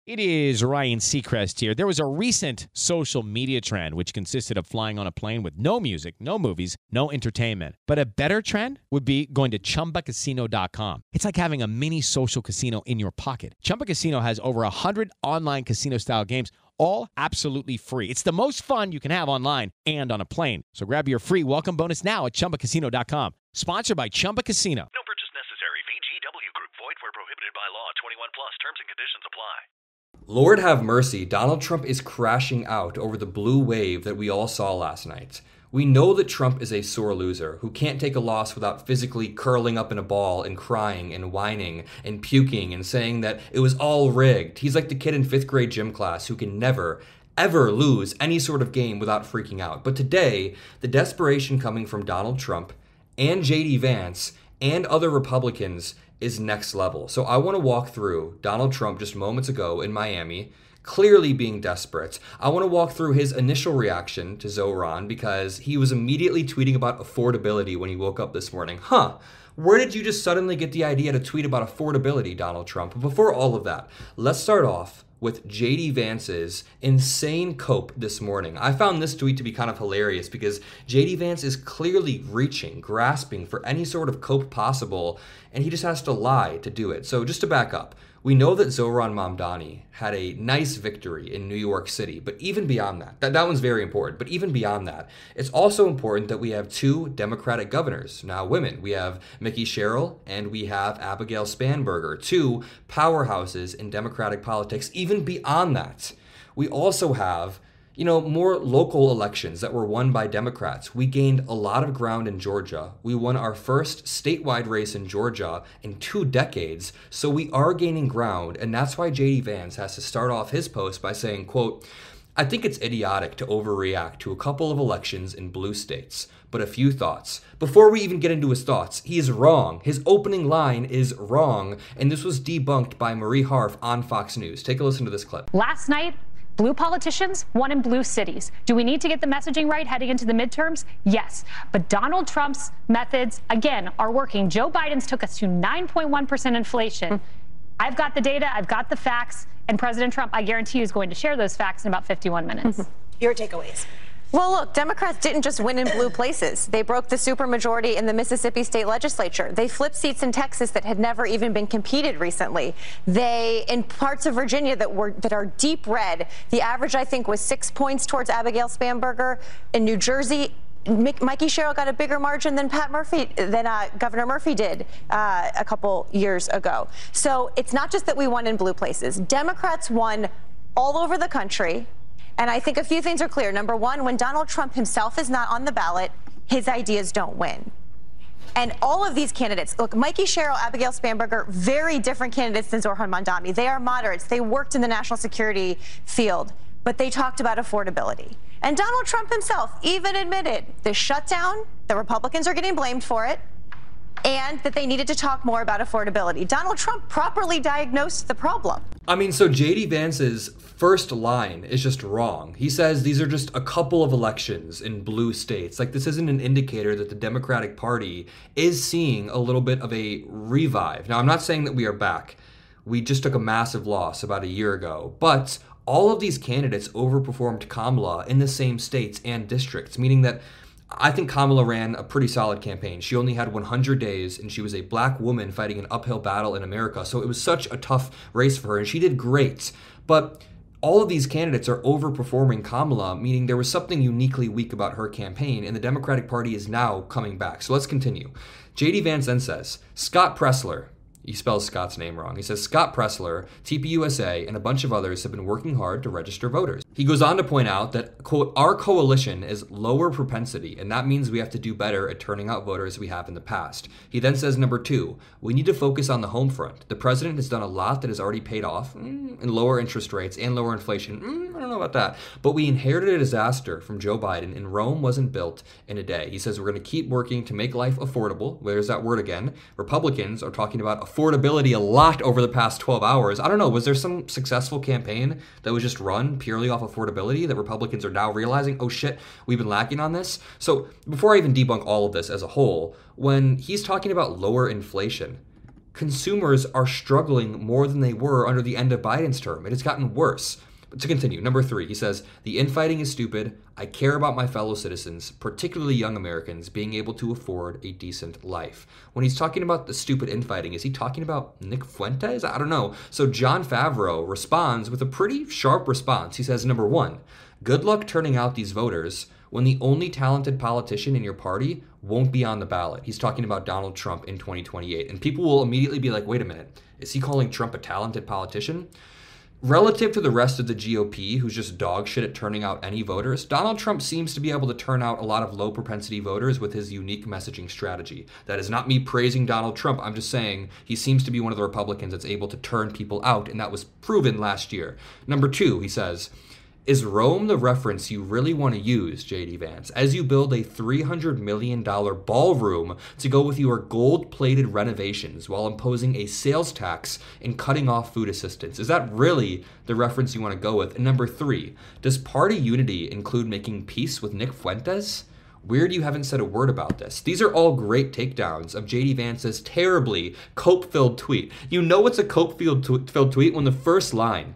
It is Ryan Seacrest here. There was a recent social media trend which consisted of flying on a plane with no music, no movies, no entertainment. But a better trend would be going to ChumbaCasino.com. It's like having a mini social casino in your pocket. Chumba Casino has over 100 online casino-style games, all absolutely free. It's the most fun you can have online and on a plane. So grab your free welcome bonus now at ChumbaCasino.com. Sponsored by Chumba Casino. No purchase necessary. VGW Group. Void where prohibited by law. 21 plus. Terms and conditions apply. Lord have mercy, Donald Trump is crashing out over the blue wave that we all saw last night. We know that Trump is a sore loser who can't take a loss without physically curling up in a ball and crying and whining and puking and saying that it was all rigged. He's like the kid in 5th grade gym class who can never, ever lose any sort of game without freaking out. But today, the desperation coming from Donald Trump and JD Vance and other Republicans is next level. So I want to walk through Donald Trump just moments ago in Miami, clearly being desperate. I want to walk through his initial reaction to Zohran because he was immediately tweeting about affordability when he woke up this morning. Where did you just suddenly get the idea to tweet about affordability, Donald Trump? But before all of that, let's start off with JD Vance's insane cope this morning. I found this tweet to be kind of hilarious because JD Vance is clearly reaching, grasping for any sort of cope possible, and he just has to lie to do it. So just to back up, we know that Zohran Mamdani had a nice victory in New York City, but even beyond that one's very important, but even beyond that, it's also important that we have two Democratic governors, now women. We have Mikie Sherrill and we have Abigail Spanberger, two powerhouses in Democratic politics. Even beyond that, we also have more local elections that were won by Democrats. We gained a lot of ground in Georgia. We won our first statewide race in Georgia in 2 decades. So we are gaining ground. And that's why JD Vance has to start off his post by saying, quote, "I think it's idiotic to overreact to a couple of elections in blue states, but a few thoughts." Before we even get into his thoughts, he is wrong. His opening line is wrong. And this was debunked by Marie Harf on Fox News. Take a listen to this clip. Last night, blue politicians won in blue cities. Do we need to get the messaging right heading into the midterms? Yes. But Donald Trump's methods, again, are working. Joe Biden's took us to 9.1% inflation. I've got the data, I've got the facts, and President Trump, I guarantee you, is going to share those facts in about 51 minutes. Your takeaways. Well, look, Democrats didn't just win in blue places. They broke the supermajority in the Mississippi state legislature. They flipped seats in Texas that had never even been competed recently. They, in parts of Virginia that are deep red, the average, I think, was 6 points towards Abigail Spanberger. In New Jersey, Mikie Sherrill got a bigger margin than Governor Murphy did a couple years ago. So it's not just that we won in blue places. Democrats won all over the country. And I think a few things are clear. Number one, when Donald Trump himself is not on the ballot, his ideas don't win. And all of these candidates, look, Mikie Sherrill, Abigail Spanberger, very different candidates than Zohran Mamdani. They are moderates. They worked in the national security field, but they talked about affordability. And Donald Trump himself even admitted the shutdown, the Republicans are getting blamed for it, and that they needed to talk more about affordability. Donald Trump properly diagnosed the problem. I mean, so JD Vance's first line is just wrong. He says these are just a couple of elections in blue states. Like, this isn't an indicator that the Democratic Party is seeing a little bit of a revive. Now, I'm not saying that we are back. We just took a massive loss about a year ago. But all of these candidates overperformed Kamala in the same states and districts, meaning that I think Kamala ran a pretty solid campaign. She only had 100 days, and she was a black woman fighting an uphill battle in America. So it was such a tough race for her, and she did great. But all of these candidates are overperforming Kamala, meaning there was something uniquely weak about her campaign, and the Democratic Party is now coming back. So let's continue. JD Vance then says, Scott Presler, he spells Scott's name wrong. He says, Scott Presler, TPUSA, and a bunch of others have been working hard to register voters. He goes on to point out that, quote, our coalition is lower propensity, and that means we have to do better at turning out voters we have in the past. He then says, number two, we need to focus on the home front. The president has done a lot that has already paid off in lower interest rates and lower inflation. I don't know about that. But we inherited a disaster from Joe Biden, and Rome wasn't built in a day. He says we're going to keep working to make life affordable. There's that word again. Republicans are talking about affordability a lot over the past 12 hours. I don't know. Was there some successful campaign that was just run purely off affordability that Republicans are now realizing, oh shit, we've been lacking on this? So before I even debunk all of this as a whole, when he's talking about lower inflation, consumers are struggling more than they were under the end of Biden's term. It has gotten worse. But to continue, number 3, he says, the infighting is stupid. I care about my fellow citizens, particularly young Americans, being able to afford a decent life. When he's talking about the stupid infighting, is he talking about Nick Fuentes? I don't know. So Jon Favreau responds with a pretty sharp response. He says, number 1, good luck turning out these voters when the only talented politician in your party won't be on the ballot. He's talking about Donald Trump in 2028. And people will immediately be like, wait a minute, is he calling Trump a talented politician? Relative to the rest of the GOP, who's just dog shit at turning out any voters, Donald Trump seems to be able to turn out a lot of low propensity voters with his unique messaging strategy. That is not me praising Donald Trump. I'm just saying he seems to be one of the Republicans that's able to turn people out, and that was proven last year. Number 2, he says, is Rome the reference you really want to use, J.D. Vance, as you build a $300 million ballroom to go with your gold-plated renovations while imposing a sales tax and cutting off food assistance? Is that really the reference you want to go with? And number 3, does party unity include making peace with Nick Fuentes? Weird you haven't said a word about this. These are all great takedowns of J.D. Vance's terribly cope-filled tweet. You know it's a cope-filled tweet when the first line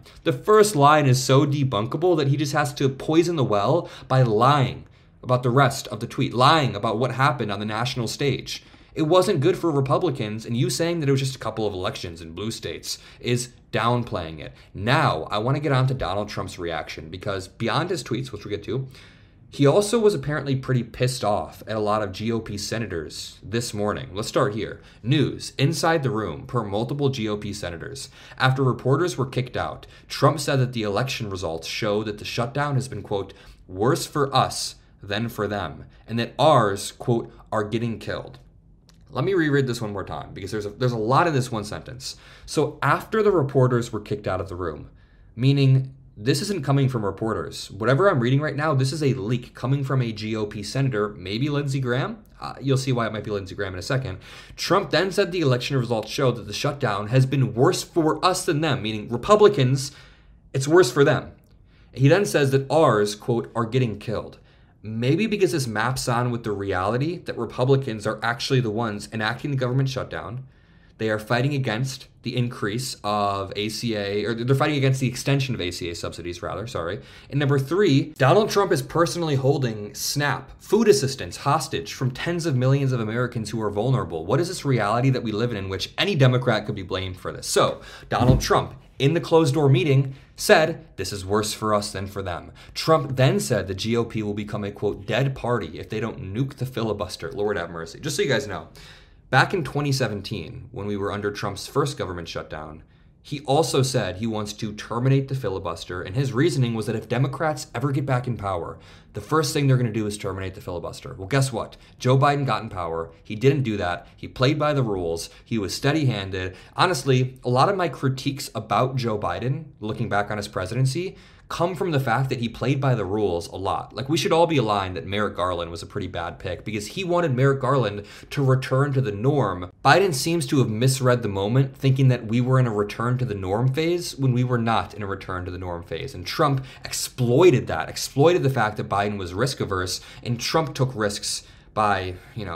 is so debunkable that he just has to poison the well by lying about the rest of the tweet, lying about what happened on the national stage. It wasn't good for Republicans, and you saying that it was just a couple of elections in blue states is downplaying it. Now, I want to get on to Donald Trump's reaction, because beyond his tweets, which we'll get to, he also was apparently pretty pissed off at a lot of GOP senators this morning. Let's start here. News inside the room per multiple GOP senators. After reporters were kicked out, Trump said that the election results show that the shutdown has been, quote, worse for us than for them, and that ours, quote, are getting killed. Let me reread this one more time because there's a lot in this one sentence. So after the reporters were kicked out of the room, meaning this isn't coming from reporters. Whatever I'm reading right now, this is a leak coming from a GOP senator, maybe Lindsey Graham. You'll see why it might be Lindsey Graham in a second. Trump then said the election results show that the shutdown has been worse for us than them, meaning Republicans, it's worse for them. He then says that ours, quote, are getting killed. Maybe because this maps on with the reality that Republicans are actually the ones enacting the government shutdown. They are fighting against the increase of ACA, or they're fighting against the extension of ACA subsidies, rather, sorry. And number 3, Donald Trump is personally holding SNAP, food assistance, hostage from tens of millions of Americans who are vulnerable. What is this reality that we live in which any Democrat could be blamed for this? So, Donald Trump, in the closed-door meeting, said, this is worse for us than for them. Trump then said the GOP will become a, quote, dead party if they don't nuke the filibuster. Lord have mercy. Just so you guys know, back in 2017, when we were under Trump's first government shutdown, he also said he wants to terminate the filibuster, and his reasoning was that if Democrats ever get back in power, the first thing they're going to do is terminate the filibuster. Well, guess what? Joe Biden got in power. He didn't do that. He played by the rules. He was steady-handed. Honestly, a lot of my critiques about Joe Biden, looking back on his presidency, come from the fact that he played by the rules a lot. Like, we should all be aligned that Merrick Garland was a pretty bad pick because he wanted Merrick Garland to return to the norm. Biden seems to have misread the moment, thinking that we were in a return to the norm phase when we were not in a return to the norm phase. And Trump exploited that, exploited the fact that Biden was risk averse, and Trump took risks by,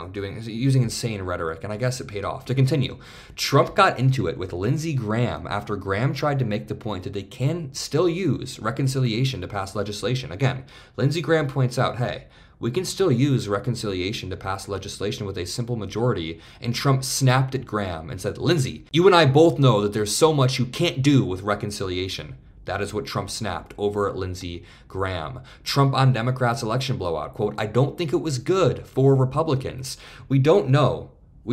using insane rhetoric, and I guess it paid off. To continue, Trump got into it with Lindsey Graham after Graham tried to make the point that they can still use reconciliation to pass legislation. Again, Lindsey Graham points out, hey, we can still use reconciliation to pass legislation with a simple majority, and Trump snapped at Graham and said, Lindsey, you and I both know that there's so much you can't do with reconciliation. That is what Trump snapped over at Lindsey Graham. Trump on Democrats' election blowout. Quote, I don't think it was good for Republicans. We don't know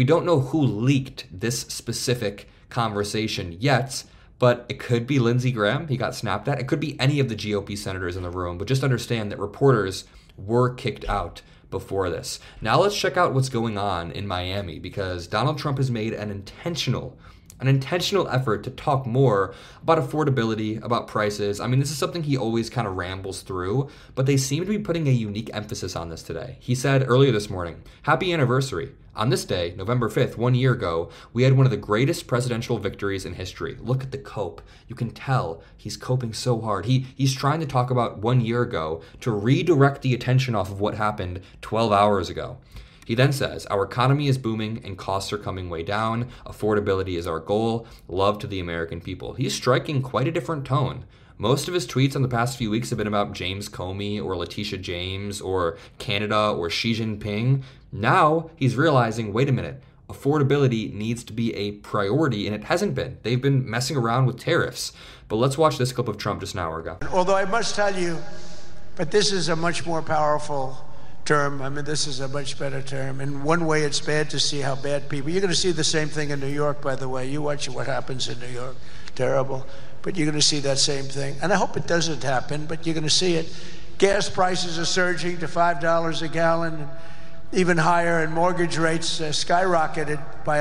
who leaked this specific conversation yet, but it could be Lindsey Graham. He got snapped at. It could be any of the GOP senators in the room. But just understand that reporters were kicked out before this. Now let's check out what's going on in Miami, because Donald Trump has made an intentional effort to talk more about affordability, about prices. I mean, this is something he always kind of rambles through, but they seem to be putting a unique emphasis on this today. He said earlier this morning, happy anniversary. On this day, November 5th, 1 year ago, we had one of the greatest presidential victories in history. Look at the cope. You can tell he's coping so hard. He's trying to talk about 1 year ago to redirect the attention off of what happened 12 hours ago. He then says, our economy is booming and costs are coming way down. Affordability is our goal. Love to the American people. He's striking quite a different tone. Most of his tweets on the past few weeks have been about James Comey or Letitia James or Canada or Xi Jinping. Now he's realizing, wait a minute, affordability needs to be a priority, and it hasn't been. They've been messing around with tariffs. But let's watch this clip of Trump just an hour ago. Although I must tell you, but this is a much more powerful term. I mean, this is a much better term. In one way, it's bad to see how bad people... You're going to see the same thing in New York, by the way. You watch what happens in New York. Terrible. But you're going to see that same thing. And I hope it doesn't happen, but you're going to see it. Gas prices are surging to $5 a gallon, and even higher, and mortgage rates skyrocketed by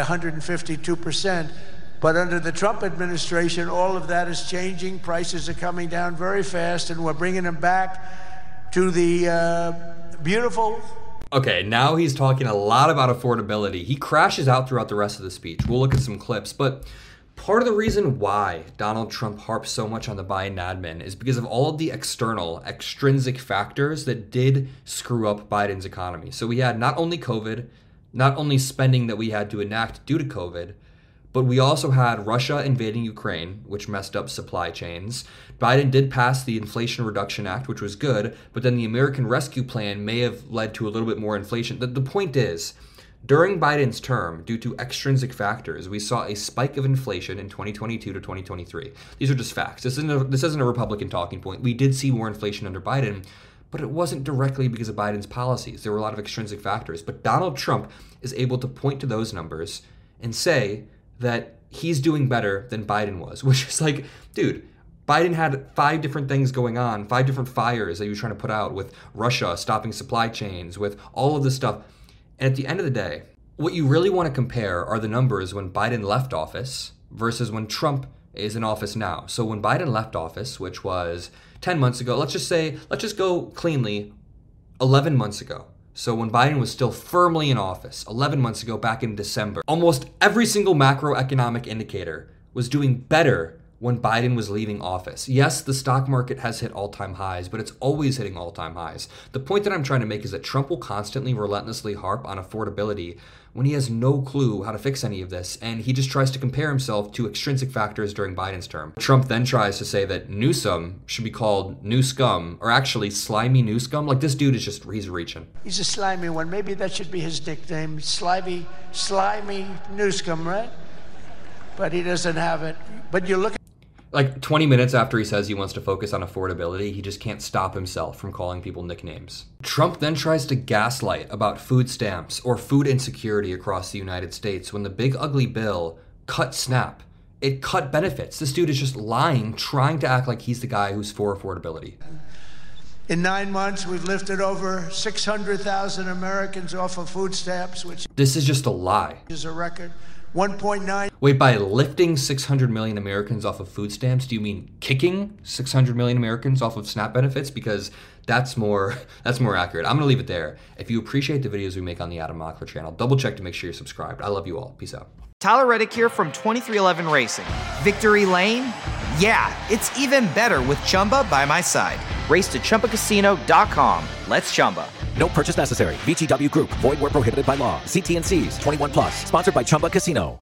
152%. But under the Trump administration, all of that is changing. Prices are coming down very fast, and we're bringing them back to the beautiful... Okay, now he's talking a lot about affordability. He crashes out throughout the rest of the speech. We'll look at some clips, but part of the reason why Donald Trump harps so much on the Biden admin is because of all of the external, extrinsic factors that did screw up Biden's economy. So we had not only COVID, not only spending that we had to enact due to COVID, but we also had Russia invading Ukraine, which messed up supply chains. Biden did pass the Inflation Reduction Act, which was good, but then the American Rescue Plan may have led to a little bit more inflation. The point is, during Biden's term, due to extrinsic factors, we saw a spike of inflation in 2022 to 2023. These are just facts. This isn't a Republican talking point. We did see more inflation under Biden, but it wasn't directly because of Biden's policies. There were a lot of extrinsic factors. But Donald Trump is able to point to those numbers and say that he's doing better than Biden was, which is like, dude, Biden had 5 different things going on, 5 different fires that he was trying to put out with Russia stopping supply chains, with all of this stuff. And at the end of the day, what you really want to compare are the numbers when Biden left office versus when Trump is in office now. So when Biden left office, which was 10 months ago, let's just go cleanly, 11 months ago. So when Biden was still firmly in office, 11 months ago, back in December, almost every single macroeconomic indicator was doing better when Biden was leaving office. Yes, the stock market has hit all-time highs, but it's always hitting all-time highs. The point that I'm trying to make is that Trump will constantly, relentlessly harp on affordability when he has no clue how to fix any of this, and he just tries to compare himself to extrinsic factors during Biden's term. Trump then tries to say that Newsom should be called New Scum, or actually Slimy New Scum. Like, this dude is just, he's reaching. He's a slimy one. Maybe that should be his nickname, Slimy New Scum, right? But he doesn't have it. But you look at... Like 20 minutes after he says he wants to focus on affordability, he just can't stop himself from calling people nicknames. Trump then tries to gaslight about food stamps or food insecurity across the United States when the big ugly bill cut SNAP. It cut benefits. This dude is just lying, trying to act like he's the guy who's for affordability. In 9 months, we've lifted over 600,000 Americans off of food stamps, which... This is just a lie. ...is a record. 1.9... Wait, by lifting 600 million Americans off of food stamps, do you mean kicking 600 million Americans off of SNAP benefits? Because that's more accurate. I'm going to leave it there. If you appreciate the videos we make on the Adam Mockler channel, double check to make sure you're subscribed. I love you all. Peace out. Tyler Reddick here from 2311 Racing. Victory Lane? Yeah, it's even better with Chumba by my side. Race to ChumbaCasino.com. Let's Chumba. No purchase necessary. VGW Group. Void where prohibited by law. See T&Cs. 21+. Sponsored by Chumba Casino.